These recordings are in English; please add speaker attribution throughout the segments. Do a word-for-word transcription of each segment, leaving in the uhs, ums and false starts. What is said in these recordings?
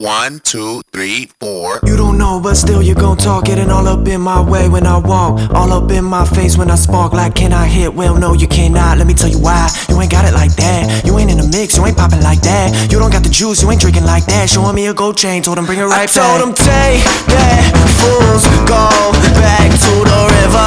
Speaker 1: One, two, three, four.
Speaker 2: You don't know, but still you gon' talk. Getting all up in my way when I walk, all up in my face when I spark. Like, can I hit? Well, no, you cannot. Let me tell you why. You ain't got it like that. You ain't in the mix, you ain't popping like that. You don't got the juice, you ain't drinking like that. Showing me a gold chain, told him bring it right back. I told him take that, fools, go back to the river.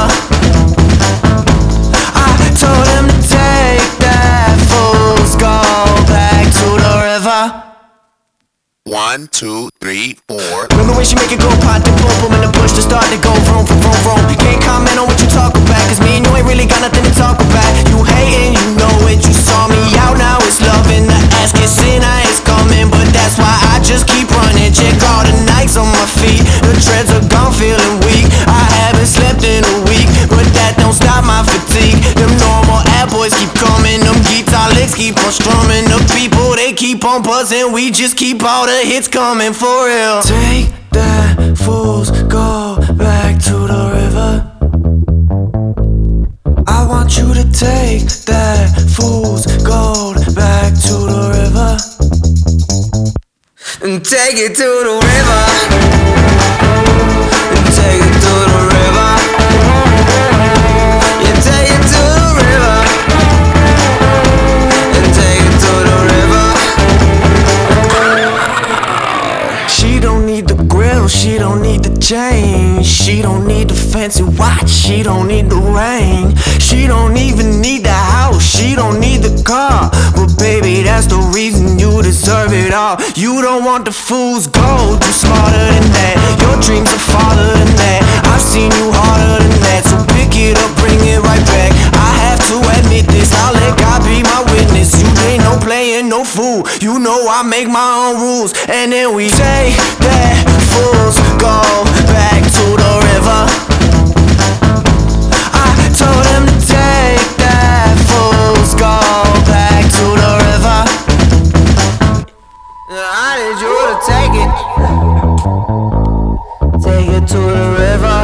Speaker 2: I told him to take that, fools, go back to the river.
Speaker 1: One, two, three, four.
Speaker 2: Remember when she make it go pot to boom boom in the push to start to go vroom vroom vroom vroom. Can't comment on what you talk about, cause me and you ain't really got nothing to talk about. You hating, you know it, you saw me out, now it's loving. The ass kissing, I is coming, but that's why I just keep running. Check all the nights on my feet, the treads are gone, feeling weak. I haven't slept in a week, but that don't stop my fatigue. Them normal ad boys keep coming, them guitar licks keep on strumming. The people, they keep on buzzing, we just keep all the hits coming for real. Take that, fools, go back to the river. I want you to take that, fools, gold back to the river. And take it to the river. And take it to the river. Yeah, take it to the river. And take it to the river. She don't need the grill, she don't need the chain. She don't need the fancy watch, she don't need the ring. She don't even need the house, she don't need the car. But baby, that's the reason you deserve it all. You don't want the fool's gold, you smarter than that. Your dreams are farther than that. I've seen you harder than that. So pick it up, bring it right back. I have to admit this, I'll let God be my witness. You ain't no playing, no fool. You know I make my own rules. And then we take that, fools, go back to the river. I told him to take that, fools, go back to the river. I need you to take it. Take it to the river.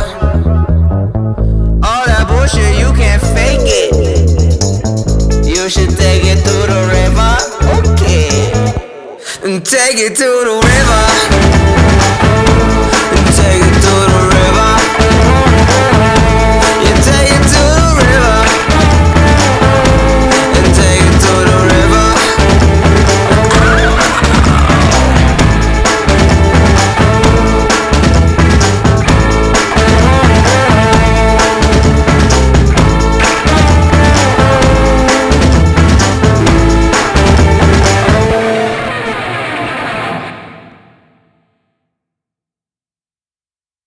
Speaker 2: All that bullshit, you can't fake it. You should take it to the river. Okay. And take it to the river.